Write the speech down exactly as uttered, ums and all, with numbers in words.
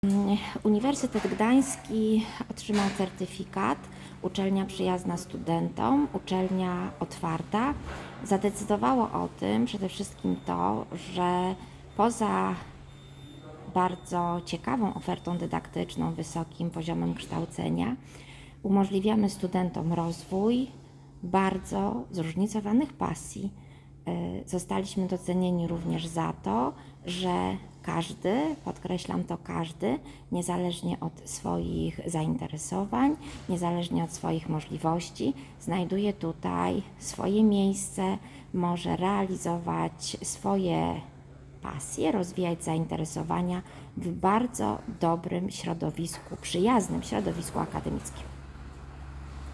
Uniwersytet Gdański otrzymał certyfikat Uczelnia przyjazna studentom, uczelnia otwarta. Zadecydowało o tym przede wszystkim to, że poza bardzo ciekawą ofertą dydaktyczną, wysokim poziomem kształcenia, umożliwiamy studentom rozwój bardzo zróżnicowanych pasji. Zostaliśmy docenieni również za to, że każdy, podkreślam to każdy, niezależnie od swoich zainteresowań, niezależnie od swoich możliwości, znajduje tutaj swoje miejsce, może realizować swoje pasje, rozwijać zainteresowania w bardzo dobrym środowisku, przyjaznym środowisku akademickim.